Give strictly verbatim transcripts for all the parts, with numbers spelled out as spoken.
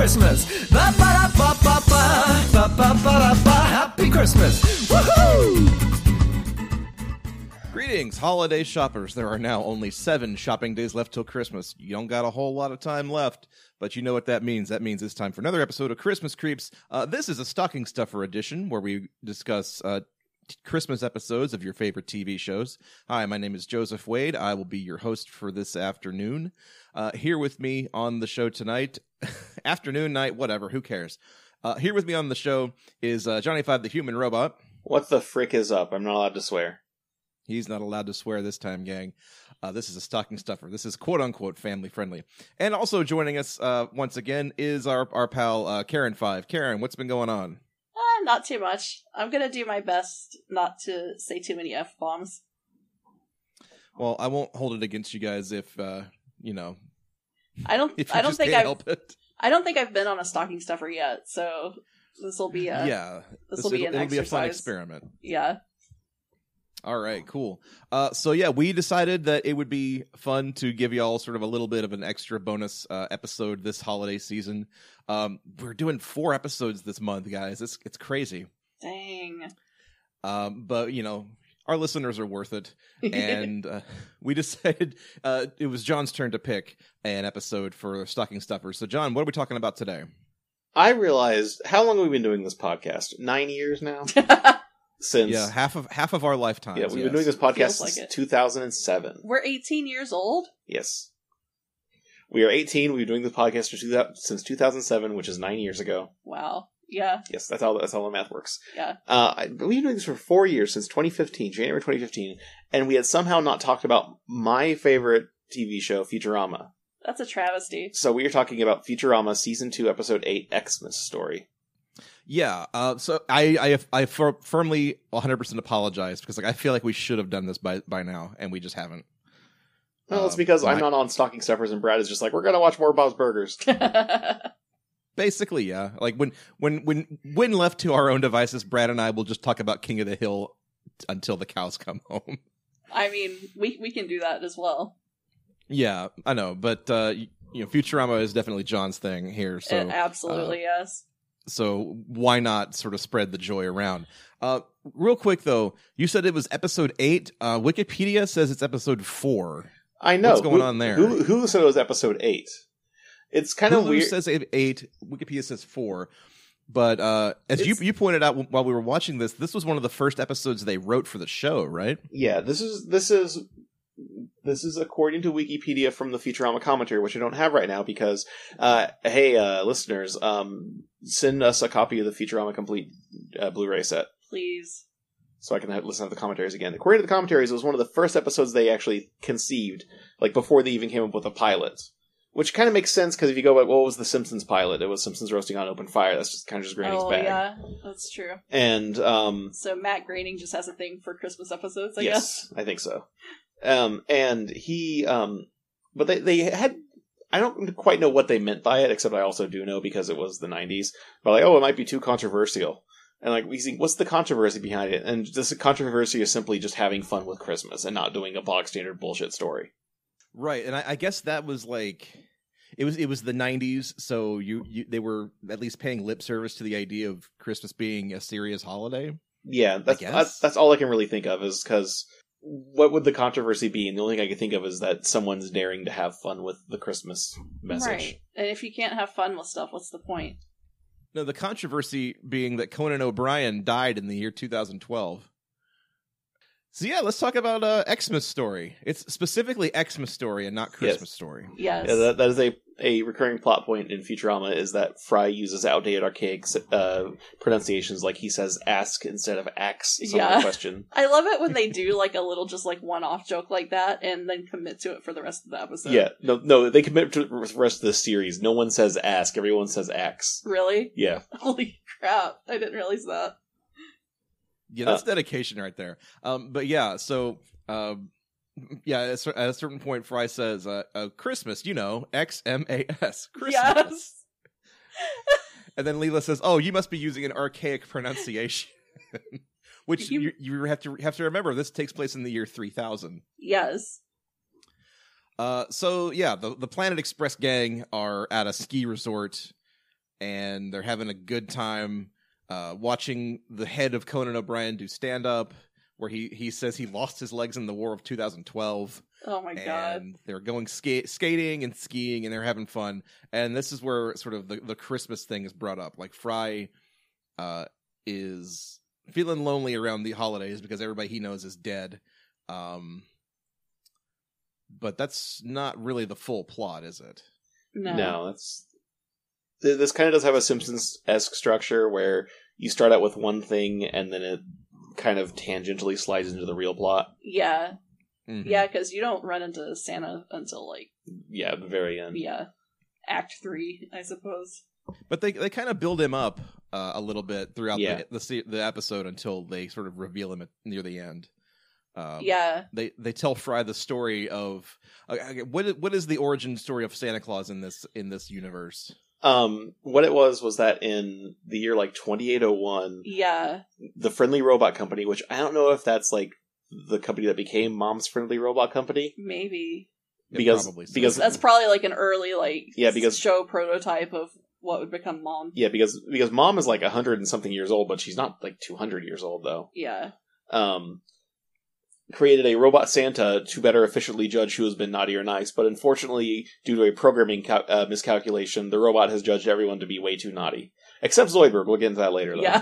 Christmas. Ba-ba-da-ba-ba-ba, ba-ba-ba-da-ba, happy Christmas. Woohoo! Greetings, holiday shoppers. There are now only seven shopping days left till Christmas. You don't got a whole lot of time left, but you know what that means. That means it's time for another episode of Christmas Creeps. Uh, this is a stocking stuffer edition where we discuss uh, t- Christmas episodes of your favorite T V shows. Hi, my name is Joseph Wade. I will be your host for this afternoon. Uh, here with me on the show tonight, afternoon, night, whatever, who cares? Uh, here with me on the show is uh, Johnny Five, the human robot. What the frick is up? I'm not allowed to swear. He's not allowed to swear this time, gang. Uh, this is a stocking stuffer. This is quote-unquote family-friendly. And also joining us uh, once again is our, our pal uh, Karen Five. Karen, what's been going on? Uh, not too much. I'm going to do my best not to say too many F-bombs. Well, I won't hold it against you guys if, uh, you know, I don't, if you I don't just think can't I've, help it. I don't think I've been on a stocking stuffer yet, so this will be a, yeah, this will be it'll, an it'll be a fun exercise. experiment. Yeah. All right, cool. Uh, so yeah, we decided that it would be fun to give y'all sort of a little bit of an extra bonus uh, episode this holiday season. Um, we're doing four episodes this month, guys. It's it's crazy. Dang. Um, but you know, our listeners are worth it, and uh, we decided uh, it was John's turn to pick an episode for Stocking Stuffers. So, John, what are we talking about today? I realized, how long have we been doing this podcast? Nine years now? Since Yeah, half of half of our lifetimes. Yeah, we've yes. been doing this podcast Feels like since it. two thousand seven. We're eighteen years old? Yes. We are eighteen. We've been doing this podcast for two thousand, since two thousand seven, which is nine years ago. Wow. Yeah. Yes, that's how that's how the math works. Yeah. Uh, I, we've been doing this for four years, since twenty fifteen, January twenty fifteen, and we had somehow not talked about my favorite T V show, Futurama. That's a travesty. So we are talking about Futurama Season two, Episode eight, Xmas Story. Yeah, uh, so I I I fir- firmly one hundred percent apologize because like I feel like we should have done this by by now and we just haven't. Well, it's Uh, because my- I'm not on Stocking Stuffers and Brad is just like, we're going to watch more Bob's Burgers. Basically, yeah. Like when when when when left to our own devices, Brad and I will just talk about King of the Hill until the cows come home. I mean, we we can do that as well. Yeah, I know, but uh, you, you know, Futurama is definitely John's thing here. So Uh, absolutely, yes. So why not sort of spread the joy around? Uh, real quick, though, you said it was episode eight. Uh, Wikipedia says it's episode four. I know. What's going Who- on there? Who, who said it was episode eight? It's kind of Hulu weird. says eight. Wikipedia says four. But uh, as you It's- you pointed out while we were watching this, this was one of the first episodes they wrote for the show, right? Yeah, this is this is this is according to Wikipedia from the Futurama commentary, which I don't have right now because, uh, hey, uh, listeners, um, send us a copy of the Futurama complete uh, Blu-ray set Please. so I can have, listen to the commentaries again. According to the commentaries, it was one of the first episodes they actually conceived, like before they even came up with a pilot. Which kind of makes sense because if you go like, what was the Simpsons pilot? It was Simpsons roasting on open fire. That's just kind of just Granny's Oh, bag. yeah. That's true. And um, So Matt Groening just has a thing for Christmas episodes, I yes, guess. I think so. Um, and he, um, but they, they had, I don't quite know what they meant by it, except I also do know because it was the nineties. But like, oh, it might be too controversial. And like, we see, what's the controversy behind it? And this controversy is simply just having fun with Christmas and not doing a bog standard bullshit story. Right, and I, I guess that was like it was it was the nineties, so you, you they were at least paying lip service to the idea of Christmas being a serious holiday. Yeah, that's guess. that's, that's all I can really think of is because what would the controversy be? And the only thing I can think of is that someone's daring to have fun with the Christmas message. Right. And if you can't have fun with stuff, what's the point? No, the controversy being that Conan O'Brien died in the year two thousand twelve. So yeah, let's talk about uh, Xmas Story. It's specifically Xmas Story and not Christmas Yes. Story. Yes. Yeah, that, that is a, a recurring plot point in Futurama is that Fry uses outdated archaic uh, pronunciations like he says ask instead of ax some Yeah. question. I love it when they do like a little just like one-off joke like that and then commit to it for the rest of the episode. Yeah, no, no, they commit to the rest of the series. No one says ask, everyone says ax. Really? Yeah. Holy crap. I didn't realize that. Yeah, that's Uh, dedication right there. Um, but yeah, so um, yeah, at a cer- at a certain point, Fry says, uh, uh, "Christmas, you know, X M A S, Christmas." Yes. And then Leela says, "Oh, you must be using an archaic pronunciation," which You- you, you have to have to remember. This takes place in the year three thousand. Yes. Uh, so yeah, the the Planet Express gang are at a ski resort. and they're having a good time uh, watching the head of Conan O'Brien do stand-up, where he, he says he lost his legs in the War of two thousand twelve. Oh my god. And they're going ska- skating and skiing, and they're having fun. And this is where sort of the, the Christmas thing is brought up. Like, Fry uh, is feeling lonely around the holidays because everybody he knows is dead. Um, but that's not really the full plot, is it? No. No, that's... th- This kind of does have a Simpsons-esque structure where you start out with one thing, and then it kind of tangentially slides into the real plot. Yeah. Mm-hmm. Yeah, because you don't run into Santa until, like, Yeah, at the very end. yeah, Act three, I suppose. But they they kind of build him up uh, a little bit throughout Yeah. the, the se- the episode until they sort of reveal him at, near the end. Um, Yeah. They they tell Fry the story of uh, okay, what i- what is the origin story of Santa Claus in this in this universe? Um, what it was was that in the year like twenty-eight oh one, Yeah. the Friendly Robot Company, which I don't know if that's like the company that became Mom's Friendly Robot Company, Maybe. Yeah, because probably so. because That's probably, like, an early, like, Yeah, because- show prototype of what would become Mom. yeah, because because Mom is like a hundred and something years old, but she's not like two hundred years old though. Yeah. Um, created a robot Santa to better efficiently judge who has been naughty or nice, but unfortunately, due to a programming cal- uh, miscalculation, the robot has judged everyone to be way too naughty, except Zoidberg. We'll get into that later, though. Yeah.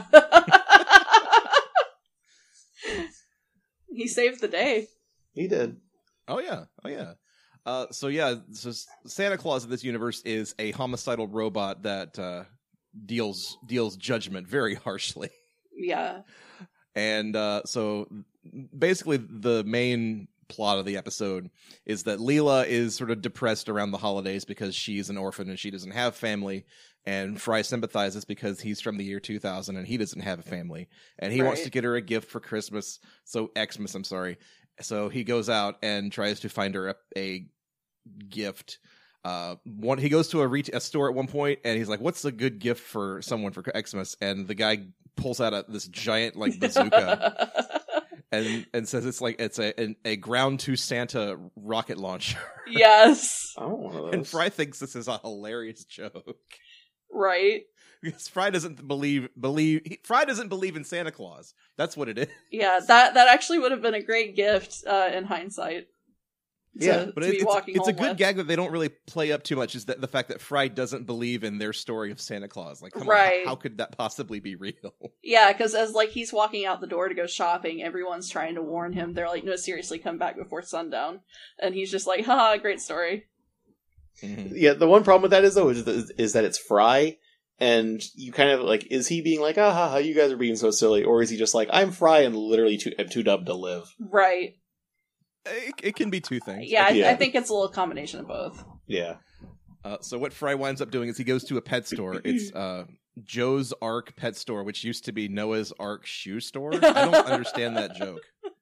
He saved the day. He did. Oh yeah, oh yeah. Uh, so yeah, so Santa Claus in this universe is a homicidal robot that uh, deals deals judgment very harshly. Yeah. And uh, so basically the main plot of the episode is that Leela is sort of depressed around the holidays because she's an orphan and she doesn't have family. And Fry sympathizes because he's from the year two thousand and he doesn't have a family. And he wants Right. to get her a gift for Christmas. So Xmas, I'm sorry. So he goes out and tries to find her a, a gift. Uh, one he goes to a, ret- a store at one point and he's like, "What's a good gift for someone for Xmas?" And the guy pulls out a, this giant like bazooka and and says it's like it's a an, a ground to Santa rocket launcher. Yes. I want one of those. And Fry thinks this is a hilarious joke Right. because Fry doesn't believe believe he, Fry doesn't believe in Santa Claus. That's what it is. Yeah, that that actually would have been a great gift uh, in hindsight. To, Yeah, But to it, be it's, walking it's a home good with. gag that they don't really play up too much. Is that the fact that Fry doesn't believe in their story of Santa Claus? Like, come Right. on, how, how could that possibly be real? Yeah, because as like he's walking out the door to go shopping, everyone's trying to warn him. They're like, "No, seriously, come back before sundown." And he's just like, "Haha, great story." Mhm. Yeah, the one problem with that is though is, is, is that it's Fry, and you kind of like, is he being like, ah, ha, ha, you guys are being so silly, or is he just like, I'm Fry and literally too am too dumb to live? Right. It, it can be two things. Yeah, I, Yeah. I think it's a little combination of both. Yeah, Uh, so what Fry winds up doing is he goes to a pet store. It's uh, Joe's Ark Pet Store, which used to be Noah's Ark Shoe Store. I don't understand that joke.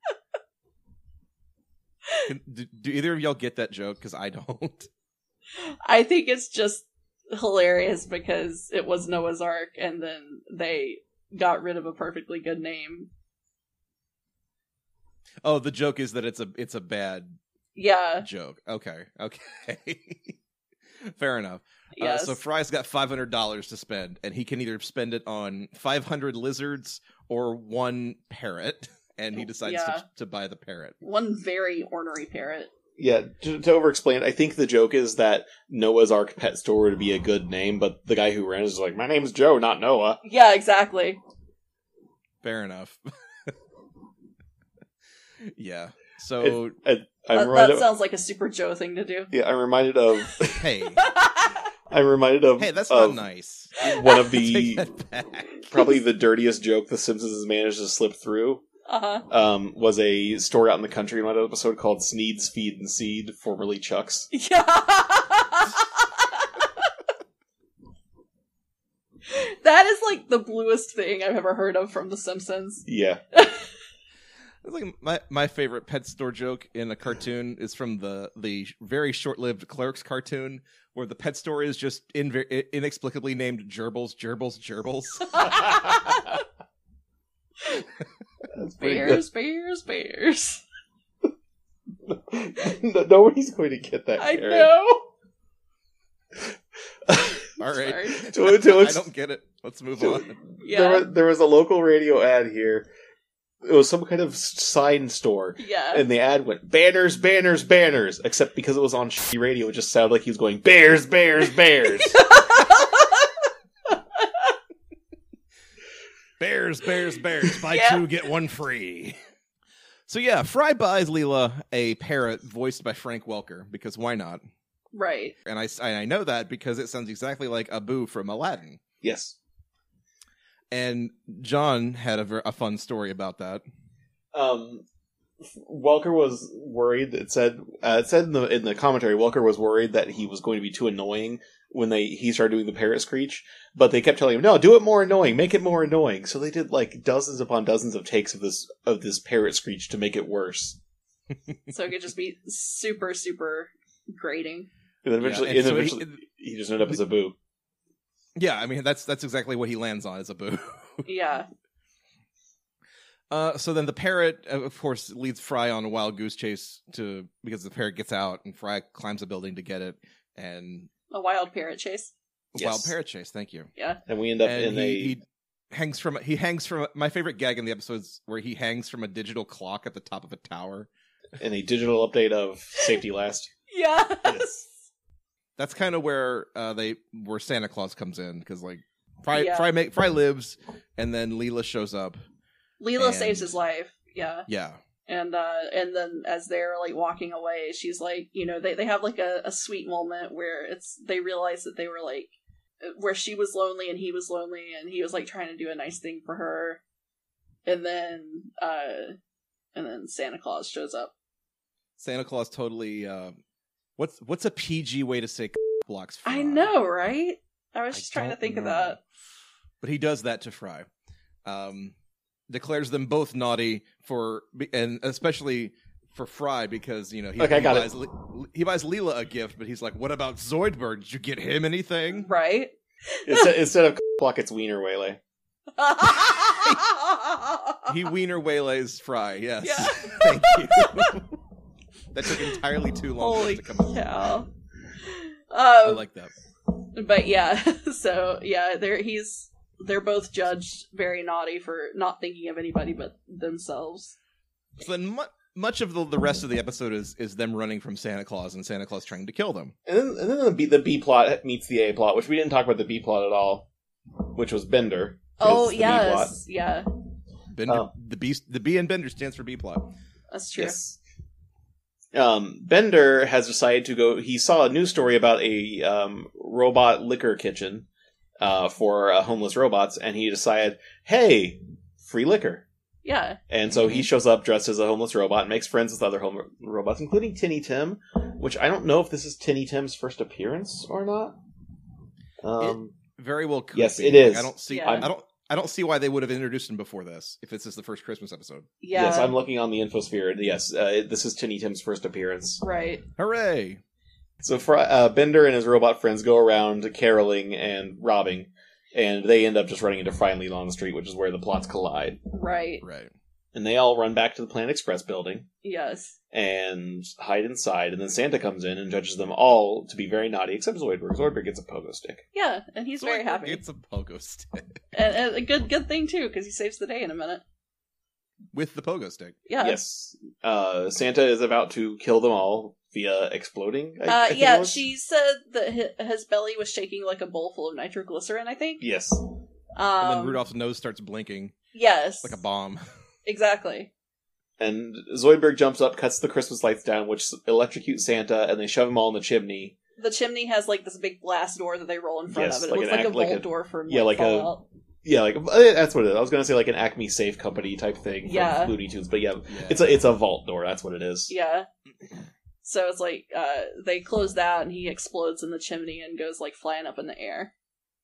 Can, do, do either of y'all get that joke? Because I don't. I think it's just hilarious because it was Noah's Ark, and then they got rid of a perfectly good name. Oh, the joke is that it's a it's a bad Yeah. joke. Okay, okay. Fair enough. Yes. Uh, so Fry's got five hundred dollars to spend, and he can either spend it on five hundred lizards or one parrot, and he decides Yeah. to, to buy the parrot. One very ornery parrot. yeah. To, to over-explain it, I think the joke is that Noah's Ark Pet Store would be a good name, but the guy who ran it is like, my name's Joe, not Noah. Yeah, exactly. Fair enough. Yeah. So, I, I'm That, reminded that of, sounds like a Super Joe thing to do. yeah, I'm reminded of. hey. I'm reminded of. Hey, that's of not nice. One of Take the that back. probably the dirtiest joke The Simpsons has managed to slip through. Uh-huh. Um, was a store out in the country in one episode called Sneed's Feed and Seed, formerly Chuck's. Yeah. That is like the bluest thing I've ever heard of from The Simpsons. Yeah. It's like my my favorite pet store joke in a cartoon is from the the very short-lived Clerks cartoon, where the pet store is just inve- inexplicably named Gerbils, Gerbils, Gerbils. That's pretty Bears, bears, bears. good. No- Nobody's going to get that, I Karen. know. All right. Sorry. To- to- I don't get it. Let's move to- on. Yeah. There, was, there was a local radio ad here. It was some kind of sign store. Yeah. And the ad went, banners, banners, banners. Except because it was on shitty radio, it just sounded like he was going, bears, bears, bears. Bears, bears, bears. Buy Yeah. two, get one free. So yeah, Fry buys Leela a parrot voiced by Frank Welker, because why not? Right. And I, I know that because it sounds exactly like Abu from Aladdin. Yes. And John had a, ver- a fun story about that. Um, Welker was worried. It said uh, it said in the in the commentary, Welker was worried that he was going to be too annoying when they he started doing the parrot screech. But they kept telling him, "No, do it more annoying. Make it more annoying." So they did like dozens upon dozens of takes of this of this parrot screech to make it worse. So it could just be super, super grating. And then eventually, Yeah, and and so eventually he- he, just ended up as a boo. Yeah, I mean that's that's exactly what he lands on, is Abu. Yeah. Uh, so then the parrot, uh, of course, leads Fry on a wild goose chase to because the parrot gets out and Fry climbs a building to get it, and A wild parrot chase. Yes. wild parrot chase. Thank you. Yeah. And we end up And in he, a he hangs from he hangs from my favorite gag in the episodes where he hangs from a digital clock at the top of a tower. in a digital update of Safety Last. Yeah. Yes. That's kind of where uh, they where Santa Claus comes in, because like Fry Yeah. Fry make Fry lives, and then Leela shows up. Leela And- saves his life. Yeah. Yeah, And uh and then as they're like walking away, she's like, you know, they, they have like a, a sweet moment where it's they realize that they were like where she was lonely and he was lonely and he was like trying to do a nice thing for her. And then uh and then Santa Claus shows up. Santa Claus totally. Uh, what's what's a P G way to say blocks? Fry? I know, right? I was I just trying to don't think of know. that. But he does that to Fry. Um, declares them both naughty for, and especially for Fry because you know he, Okay, I he got buys Le- he buys Leela a gift, but he's like, "What about Zoidberg? Did you get him anything?" Right? Instead, instead of block, it's Wiener Waylay. He wiener waylays Fry. Yes, Yeah. thank you. That took entirely too long for Holy it to come out. cow. I Um, like that. but yeah, so yeah, they're he's they're both judged very naughty for not thinking of anybody but themselves. So then, mu- much of the, the rest of the episode is is them running from Santa Claus and Santa Claus trying to kill them. And then, and then the B the B plot meets the A plot, which we didn't talk about the B plot at all, which was Bender. Oh is the B plot. yes, yeah, Bender, Oh. the B, the B in Bender stands for B plot. that's true. Yes. Um, Bender has decided to go. He saw a news story about a um, robot liquor kitchen uh, for uh, homeless robots, and he decided, "Hey, free liquor!" Yeah, And so he shows up dressed as a homeless robot and makes friends with other home robots, including Tinny Tim, which I don't know if this is Tinny Tim's first appearance or not. Um, Very well. Could Yes, be. it is. Like, I don't see. Yeah. I don't. I don't see why they would have introduced him before this. If this is the first Christmas episode. yeah, Yes, I'm looking on the infosphere. and Yes, uh, this is Tinny Tim's first appearance. right. Hooray! So Fry, uh, Bender and his robot friends go around caroling and robbing, and they end up just running into Fry and Leela on the street, which is where the plots collide. Right. Right. And they all run back to the Planet Express building Yes. and hide inside, and then Santa comes in and judges them all to be very naughty, except Zoidberg. Zoidberg gets a pogo stick. Yeah, and he's very Zoidberg happy. It's a pogo stick And, and a good good thing too, because he saves the day in a minute. with the pogo stick. Yeah. Yes. Uh, Santa is about to kill them all via exploding. I, I Uh, think it yeah, was. she said that hi- his belly was shaking like a bowl full of nitroglycerin, I think. Yes. Um, And then Rudolph's nose starts blinking Yes. like a bomb. Exactly. And Zoidberg jumps up, cuts the Christmas lights down, which electrocute Santa, and they shove them all in the chimney. The chimney has like this big glass door that they roll in front Yes, of it. It like looks an like a act- like vault a- door from yeah, like, like a- Fallout. Yeah, like eh, that's what it is. I was gonna say like an Acme Safe Company type thing from Yeah. Looney Tunes, but yeah, Yeah. it's a it's a vault door. That's what it is. Yeah. So it's like uh, they close that, and he explodes in the chimney and goes like flying up in the air.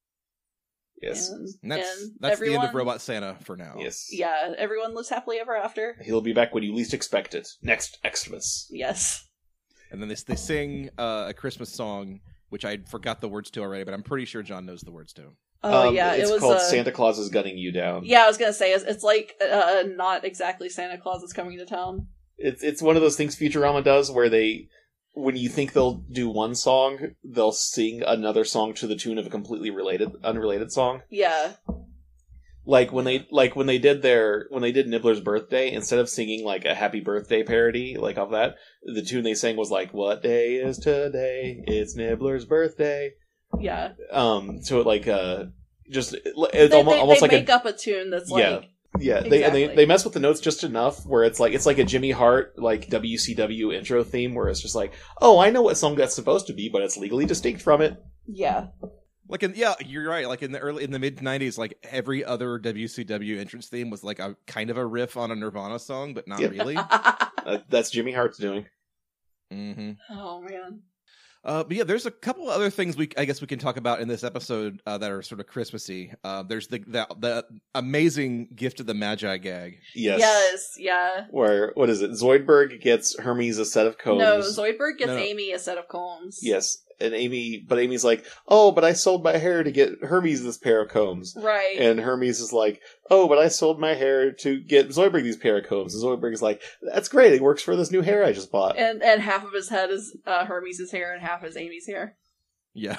Yes, And, And that's and that's everyone, the end of Robot Santa for now. yes. Yeah, everyone lives happily ever after. He'll be back when you least expect it. Next Xmas. Yes. And then they they sing uh, a Christmas song, which I forgot the words to already, but I'm pretty sure John knows the words to. Oh Um, yeah, it's it was called uh, Santa Claus is Gunning You Down. Yeah, I was gonna say it's, it's like uh, not exactly Santa Claus is coming to town. It's it's one of those things Futurama does where they when you think they'll do one song, they'll sing another song to the tune of a completely related, unrelated song. Yeah. Like when they like when they did their when they did Nibbler's birthday, instead of singing like a happy birthday parody like off that, the tune they sang was like, "What day is today? It's Nibbler's birthday." Yeah. Um. So it like uh, just it's They, almost, they, almost they like make a up a tune that's like. yeah. Yeah, they and they, Exactly. they mess with the notes just enough where it's like it's like a Jimmy Hart like W C W intro theme where it's just like, oh, I know what song that's supposed to be, but it's legally distinct from it. Yeah. Like in yeah, you're right. Like in the early in the mid nineties, like every other W C W entrance theme was like a kind of a riff on a Nirvana song, but not Yeah. really. Uh, that's Jimmy Hart's doing. hmm Oh man. Uh, but yeah, there's a couple of other things we I guess we can talk about in this episode uh, that are sort of Christmassy. Uh, there's the, the the amazing Gift of the Magi gag. Yes. Yes. Yeah. Where what is it? Zoidberg gets Hermes a set of combs. No, Zoidberg gets No, no. Amy a set of combs. Yes, and Amy, but Amy's like, oh, but I sold my hair to get Hermes this pair of combs. Right. And Hermes is like, oh, but I sold my hair to get Zoidberg these pair of combs. And Zoidberg is like, that's great. It works for this new hair I just bought. and and half of his head is uh, Hermes' hair and half is Amy's hair. Yeah,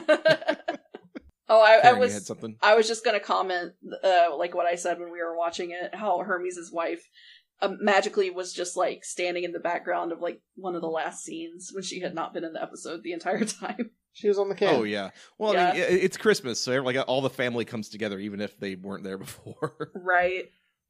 oh, I, I Karen, you was had something. I was just gonna comment, uh, like what I said when we were watching it, how Hermes' wife uh, magically was just like standing in the background of like one of the last scenes when she had not been in the episode the entire time. She was on the can. Oh yeah. Well, I mean, Yeah. it, it's Christmas, so like all the family comes together, even if they weren't there before. Right.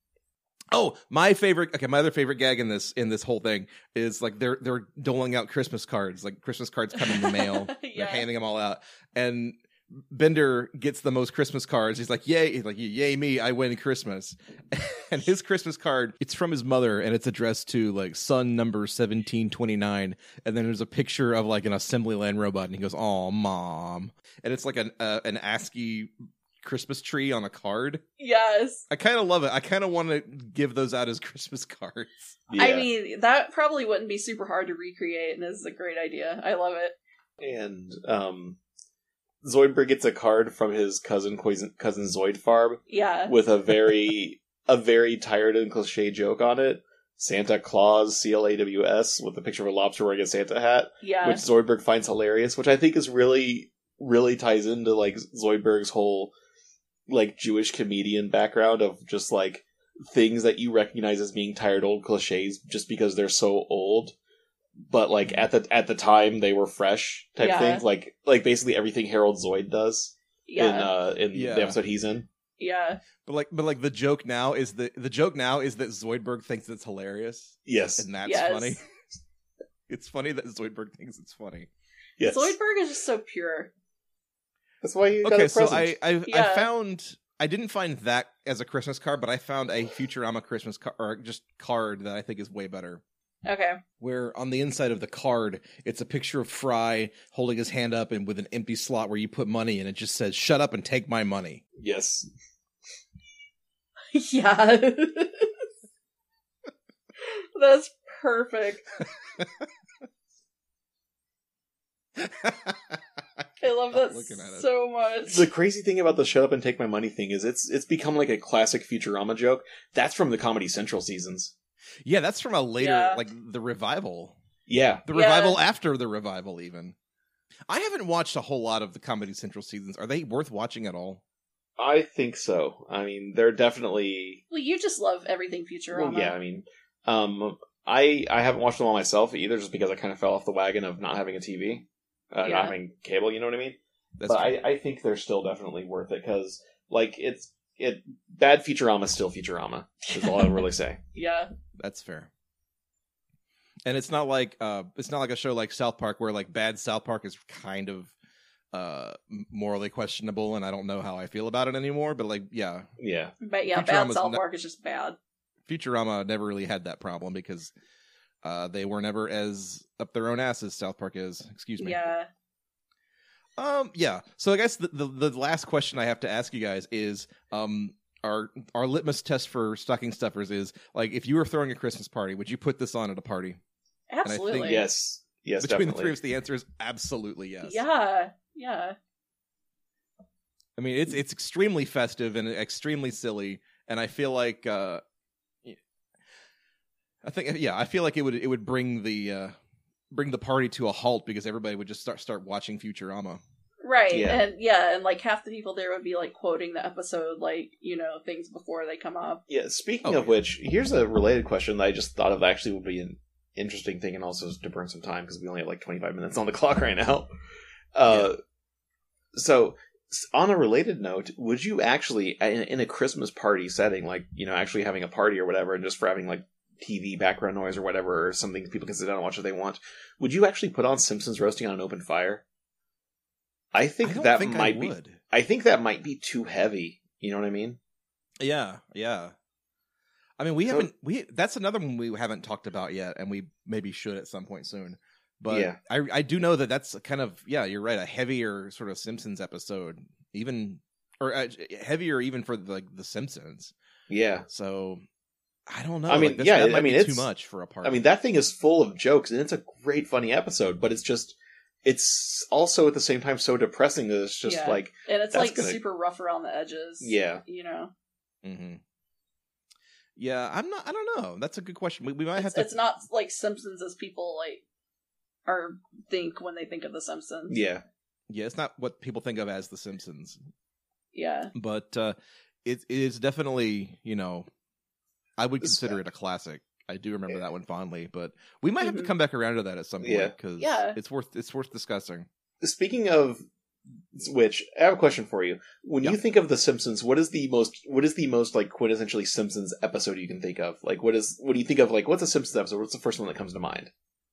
Oh, my favorite. Okay, my other favorite gag in this in this whole thing is like they're they're doling out Christmas cards. Like Christmas cards come in the mail. Yeah. They're handing them all out, and Bender gets the most Christmas cards. He's like, "Yay!" He's like, "Yay me! I win Christmas." And his Christmas card, it's from his mother, and it's addressed to like son number seventeen twenty nine. And then there's a picture of like an assembly line robot, and he goes, "Oh, mom!" And it's like an uh, an ASCII Christmas tree on a card. Yes. I kind of love it. I kind of want to give those out as Christmas cards. Yeah. I mean, that probably wouldn't be super hard to recreate, and this is a great idea. I love it. And um, Zoidberg gets a card from his cousin, cousin, cousin Zoidfarb Yeah. with a very a very tired and cliche joke on it. Santa Claus, C L A W S, with a picture of a lobster wearing a Santa hat, Yeah. which Zoidberg finds hilarious, which I think is really, really ties into like Zoidberg's whole like Jewish comedian background of just like things that you recognize as being tired old cliches just because they're so old, but like at the at the time they were fresh type Yeah. things. Like like basically everything Harold Zoid does yeah. in uh in Yeah. the episode he's in. yeah. But like, but like the joke now is that the joke now is that Zoidberg thinks it's hilarious, Yes. and that's Yes. funny. It's funny that Zoidberg thinks it's funny. Yes. Zoidberg is just so pure. That's why he got Okay, a so present. I I, I Yeah. found I didn't find that as a Christmas card, but I found a Futurama Christmas card or just card that I think is way better. Okay. Where on the inside of the card, it's a picture of Fry holding his hand up and with an empty slot where you put money, and it just says "Shut up and take my money." Yes. Yeah. That's perfect. I love that Looking at it. so much. The crazy thing about the "shut up and take my money" thing is it's it's become like a classic Futurama joke. That's from the Comedy Central seasons. Yeah, that's from a later, Yeah. like the revival. Yeah. The Yeah. revival after the revival, even. I haven't watched a whole lot of the Comedy Central seasons. Are they worth watching at all? I think so. I mean, they're definitely Well, you just love everything Futurama. well, yeah, I mean, um I I haven't watched them all myself either just because I kind of fell off the wagon of not having a T V. Uh, Yeah. not having cable, you know what I mean? That's but true. I, I think they're still definitely worth it because, like, it's it bad Futurama is still Futurama. Is all I'll really say. Yeah. That's fair. And it's not like uh, it's not like a show like South Park where like bad South Park is kind of uh, morally questionable, and I don't know how I feel about it anymore. But like, yeah, Yeah, But yeah, bad Futurama's South not- Park is just bad. Futurama never really had that problem because uh, they were never as up their own ass as South Park is. Excuse me. Yeah. Um. Yeah. So I guess the, the the last question I have to ask you guys is um our our litmus test for stocking stuffers is like if you were throwing a Christmas party, would you put this on at a party? I think Absolutely. yes, yes, Between definitely. the three of us, the answer is absolutely yes. Yeah. Yeah. I mean, it's it's extremely festive and extremely silly, and I feel like uh, I think yeah, I feel like it would it would bring the uh, bring the party to a halt because everybody would just start start watching Futurama. Right, Yeah. and yeah, and like half the people there would be like quoting the episode, like, you know, things before they come up. Yeah, speaking Oh, of yeah. which, here's a related question that I just thought of that actually would be an interesting thing and also to burn some time because we only have like twenty-five minutes on the clock right now. Uh, So, s- on a related note, would you actually, in, in a Christmas party setting, like, you know, actually having a party or whatever, and just for having like T V background noise or whatever, or something people can sit down and watch what they want, would you actually put on Simpsons roasting on an open fire? I think I don't that think might I be. would. I think that might be too heavy. You know what I mean? Yeah, yeah. I mean, we So- haven't. We that's another one we haven't talked about yet, and we maybe should at some point soon. But Yeah. I I do know that that's kind of yeah. You're right. A heavier sort of Simpsons episode, even or uh, heavier even for like the Simpsons. Yeah. So I don't know. I mean, like, this- yeah, that I might mean, be too it's- much for a party. I mean, that thing is full of jokes, and it's a great, funny episode. But it's just, it's also at the same time so depressing that it's just Yeah. like, And it's That's like gonna- super rough around the edges. Yeah. You know? hmm Yeah, I'm not. I don't know. That's a good question. We, we might have It's, to. it's not like Simpsons as people like are think when they think of The Simpsons. yeah, Yeah, it's not what people think of as The Simpsons. Yeah. But uh, it, it is definitely, you know, I would It's- consider it a classic. I do remember that one fondly, but we might have to Mhm. come back around to that at some point Yeah. because Yeah. it's worth it's worth discussing. Speaking of which, I have a question for you. When Yeah. you think of The Simpsons, what is the most, what is the most like quintessentially Simpsons episode you can think of? Like, what is, what do you think of? Like, what's a Simpsons episode? What's the first one that comes to mind?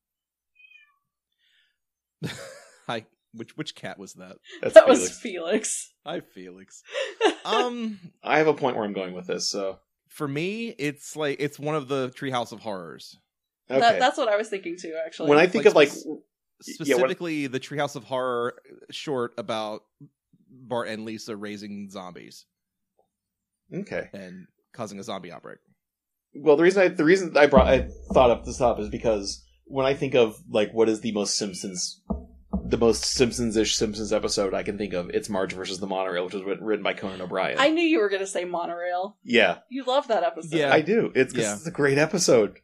Hi, which which cat was that? That's That Felix. was Felix. Hi, Felix. Um, I have a point where I'm going with this. So for me, it's like it's one of the Treehouse of Horrors, okay, That, that's what I was thinking too, actually. when I think like, of like, spec- Yeah, what- specifically the Treehouse of Horror short about Bart and Lisa raising zombies okay. and causing a zombie outbreak. Well, the reason I the reason I brought I thought up this up is because when I think of like what is the most Simpsons, the most Simpsons-ish Simpsons episode I can think of, it's Marge versus the Monorail, which was writ- written by Conan O'Brien. I knew you were going to say Monorail. yeah, You love that episode. Yeah. I do. It's 'cause Yeah. it's a great episode.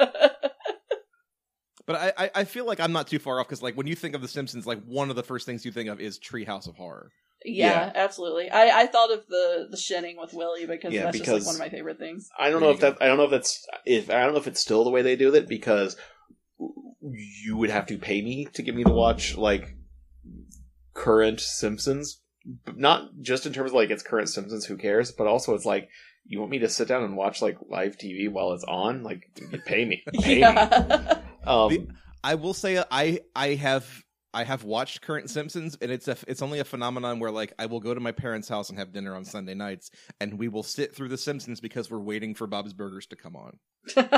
But I, I, I feel like I'm not too far off because, like, when you think of The Simpsons, like one of the first things you think of is Treehouse of Horror. yeah, Yeah. absolutely. I, I thought of the the shinning with Willie because Yeah, that's because- just like one of my favorite things. I don't There know you if that I don't know if that's if I don't know if it's still the way they do it because you would have to pay me to get me to watch like current Simpsons, but not just in terms of like it's current Simpsons, who cares, but also it's like you want me to sit down and watch like live T V while it's on, like you pay me, pay me. Yeah. Um, The- I will say I I have I have watched current Simpsons, and it's a it's only a phenomenon where like I will go to my parents' house and have dinner on Sunday nights, and we will sit through The Simpsons because we're waiting for Bob's Burgers to come on.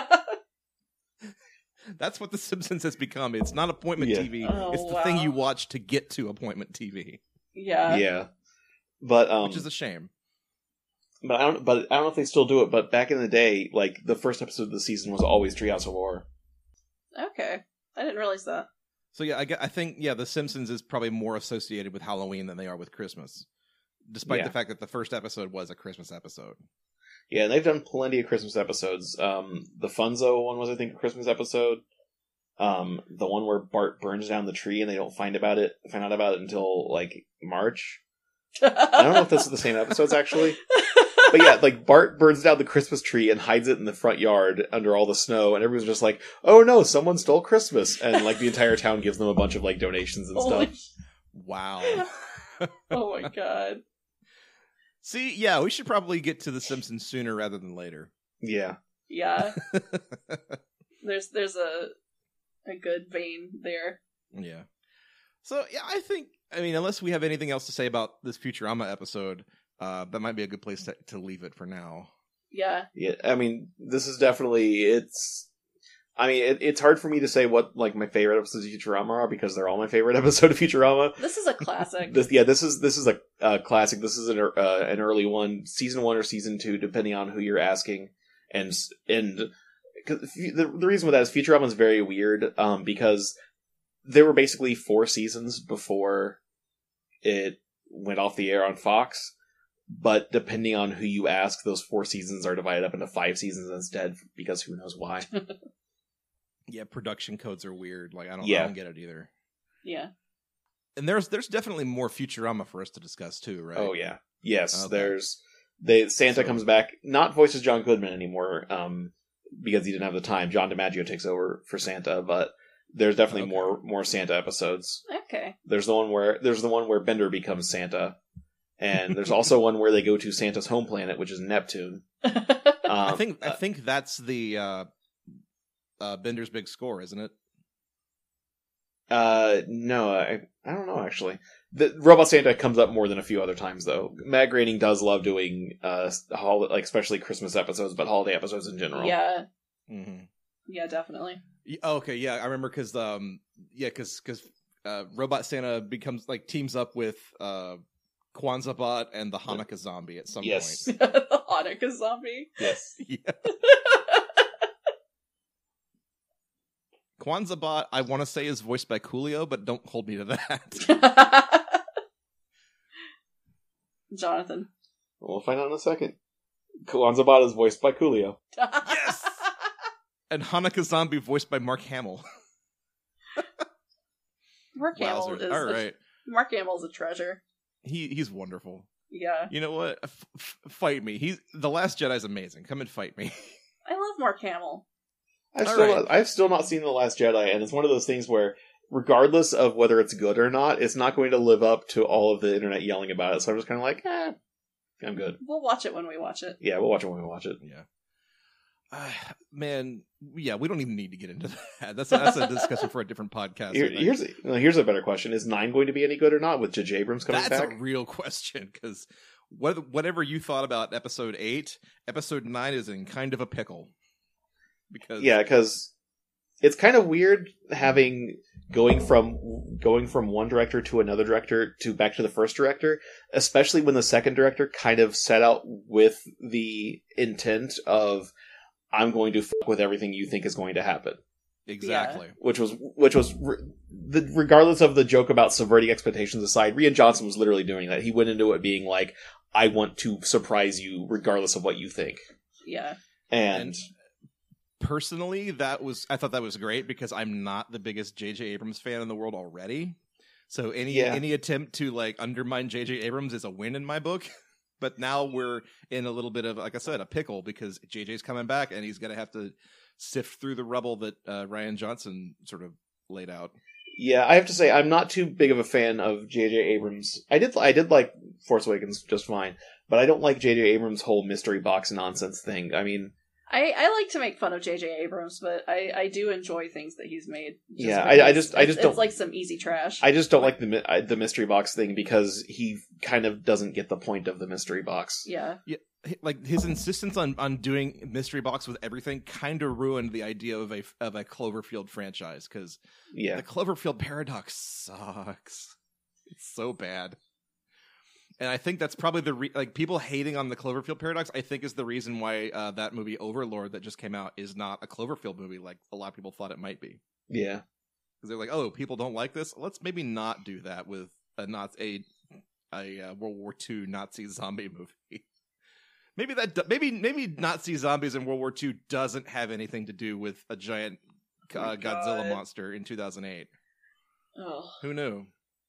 That's what The Simpsons has become. It's not appointment Yeah. T V. Oh, it's the thing wow. you watch to get to appointment T V, yeah. yeah, but um, which is a shame. but I don't but I don't know if they still do it. But back in the day, like the first episode of the season was always Treehouse of Horror. Okay. I didn't realize that. So yeah, I, get- I think yeah, The Simpsons is probably more associated with Halloween than they are with Christmas, despite Yeah. the fact that the first episode was a Christmas episode. Yeah, and they've done plenty of Christmas episodes. Um, the Funzo one was, I think, a Christmas episode. Um, the one where Bart burns down the tree and they don't find about it, find out about it until like March. I don't know if those are the same episodes actually, but yeah, like Bart burns down the Christmas tree and hides it in the front yard under all the snow, and everyone's just like, "Oh no, someone stole Christmas!" And like the entire town gives them a bunch of like donations and Holy- stuff. Wow. Oh my god. See, yeah, we should probably get to The Simpsons sooner rather than later. Yeah, Yeah. There's there's a a good vein there. Yeah. So yeah, I think I mean, unless we have anything else to say about this Futurama episode, uh, that might be a good place to, to leave it for now. Yeah. yeah. I mean, this is definitely it's. I mean, it, it's hard for me to say what like my favorite episodes of Futurama are because they're all my favorite episode of Futurama. This is a classic. This, yeah, this is this is a uh, classic. This is an er- uh, an early one, season one or season two, depending on who you're asking. And s- and 'cause the the reason with that is Futurama is very weird, um, because there were basically four seasons before it went off the air on Fox. But depending on who you ask, those four seasons are divided up into five seasons instead, because who knows why. Yeah, production codes are weird. Like I don't, Yeah. I don't get it either. Yeah. And there's there's definitely more Futurama for us to discuss too, right? Oh yeah, yes. Okay. There's they Santa So- comes back, not voices John Goodman anymore, um, because he didn't have the time. John DiMaggio takes over for Santa, but there's definitely Okay. more more Santa episodes. Okay. There's the one where there's the one where Bender becomes Santa, and there's also one where they go to Santa's home planet, which is Neptune. Um, I think I uh, think that's the uh, uh, Bender's Big Score, isn't it? Uh, no, I I don't know actually. The Robot Santa comes up more than a few other times though. Matt Groening does love doing uh hol- like especially Christmas episodes, but holiday episodes in general. Yeah. Mm-hmm. Yeah, definitely. Okay, yeah, I remember because um, yeah, because because uh, Robot Santa becomes like teams up with uh, Kwanzaa Bot and the Hanukkah Zombie at some Yes. point. The Hanukkah zombie. Yes. Yeah. Kwanzaa Bot, I want to say is voiced by Coolio, but don't hold me to that. Jonathan. We'll find out in a second. Kwanzaa Bot is voiced by Coolio. Yes! And Hanukkah Zombie voiced by Mark Hamill. Mark Hamill Wowzers. is All a- right. Mark Hamill's a treasure. He he's wonderful. Yeah. You know what? F- f- fight me. He's The Last Jedi's amazing. Come and fight me. I love Mark Hamill. I've All still right. not, I've still not seen The Last Jedi, and it's one of those things where, regardless of whether it's good or not, it's not going to live up to all of the internet yelling about it. So I'm just kind of like, eh, I'm good. We'll watch it when we watch it. Yeah, we'll watch it when we watch it. Yeah. Uh, man, yeah, we don't even need to get into that. That's a, that's a discussion for a different podcast. Here, I think. here's well, here's a better question: is nine going to be any good or not with J J Abrams coming That's back? a real question because what, whatever you thought about episode eight, episode nine is in kind of a pickle. Because Yeah, because it's kind of weird having going from going from one director to another director to back to the first director, especially when the second director kind of set out with the intent of I'm going to fuck with everything you think is going to happen, exactly. which was which was re- the, regardless of the joke about subverting expectations aside, Rian Johnson was literally doing that. He went into it being like, I want to surprise you regardless of what you think, Yeah. and. And personally, that was I thought that was great because I'm not the biggest J J Abrams fan in the world already. So any Yeah. any attempt to like undermine J J Abrams is a win in my book. But now we're in a little bit of, like I said, a pickle because J J's coming back and he's going to have to sift through the rubble that uh, Rian Johnson sort of laid out. Yeah, I have to say I'm not too big of a fan of J J Abrams. I did I did like Force Awakens just fine, but I don't like J J Abrams' whole mystery box nonsense thing. I mean, I, I like to make fun of J J Abrams, but I, I do enjoy things that he's made. just Yeah, I- I because just- I it's- just don't- It's like some easy trash. I just don't like the mi- I- the mystery box thing because he kind of doesn't get the point of the mystery box. Yeah. Like his insistence on, on doing mystery box with everything kind of ruined the idea of a of a Cloverfield franchise because Yeah, the Cloverfield paradox sucks. It's so bad. And I think that's probably the re- like people hating on the Cloverfield paradox. I think is the reason why uh, that movie Overlord that just came out is not a Cloverfield movie like a lot of people thought it might be. yeah, Because they're like, oh, people don't like this. Let's maybe not do that with a not a a uh, World War Two Nazi zombie movie. Maybe that do- maybe maybe Nazi zombies in World War Two doesn't have anything to do with a giant Oh uh, my Godzilla God. monster in two thousand eight. Oh. Who knew?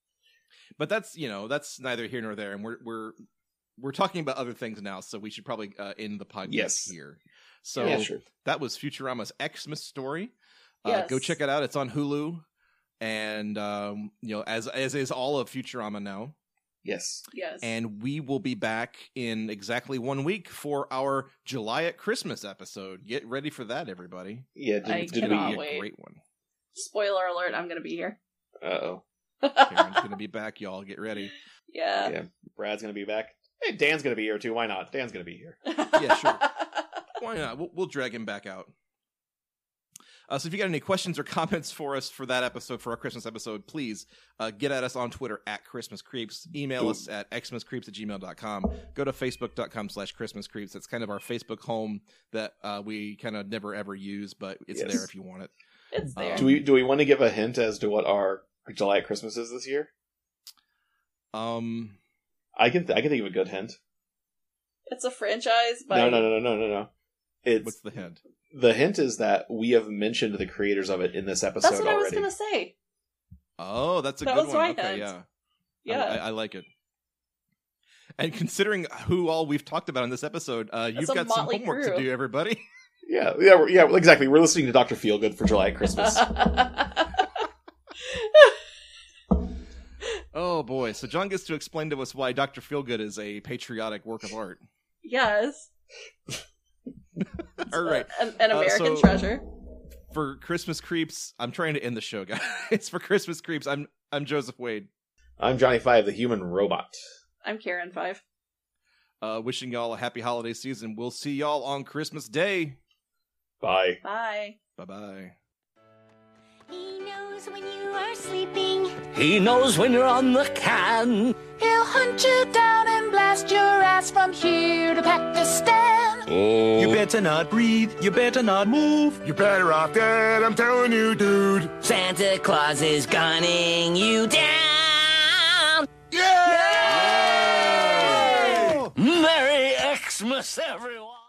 But that's you know that's neither here nor there, and we're we're we're talking about other things now, so we should probably uh, end the podcast Yes. here. So yeah, sure. that was Futurama's Xmas story. Uh, Yes. Go check it out. It's on Hulu, and um, you know as as is all of Futurama now. Yes, Yes. And we will be back in exactly one week for our July at Christmas episode. Get ready for that, everybody. yeah. Did, I did It'll cannot be a wait. great one. Spoiler alert, I'm going to be here. we? Uh oh. Karen's going to be back, y'all. Get ready. Yeah. Yeah, Brad's gonna be back. Hey, Dan's gonna be here too. Why not? Dan's gonna be here. Yeah, sure. Why not? We'll, we'll drag him back out. Uh, so if you got any questions or comments for us for that episode, for our Christmas episode, please uh, get at us on Twitter at Christmas Creeps. Email Ooh. us at xmascreeps at gmail dot com. Go to facebook.com slash Christmas Creeps. That's kind of our Facebook home that uh, we kind of never ever use, but it's Yes. there if you want it. It's there. Do we do we want to give a hint as to what our July at Christmas is this year? Um, I can th- I can think of a good hint. It's a franchise by No, no, no, no, no, no, no. It's What's the hint? The hint is that we have mentioned the creators of it in this episode That's what already. I was gonna say. Oh, that's a That good was one. my Okay, hint. yeah. Yeah. I, I, I like it. And considering who all we've talked about in this episode, uh, you've a got some motley homework crew. to do, everybody. Yeah, yeah, we're- yeah, exactly. We're listening to Doctor Feelgood for July at Christmas. Oh boy! So John gets to explain to us why Doctor Feelgood is a patriotic work of art. Yes. All right. An, an Uh, American so- treasure. For Christmas Creeps, I'm trying to end the show, guys. For Christmas Creeps, I'm I'm Joseph Wade. I'm Johnny Five, the human robot. I'm Karen Five. Uh, wishing y'all a happy holiday season. We'll see y'all on Christmas Day. Bye. Bye. Bye bye. He knows when you are sleeping. He knows when you're on the can. He'll hunt you down and blast your ass from here to Pakistan. Oh. You better not breathe, you better not move. You're better off dead, I'm telling you, dude. Santa Claus is gunning you down. Yeah! Merry Xmas, everyone.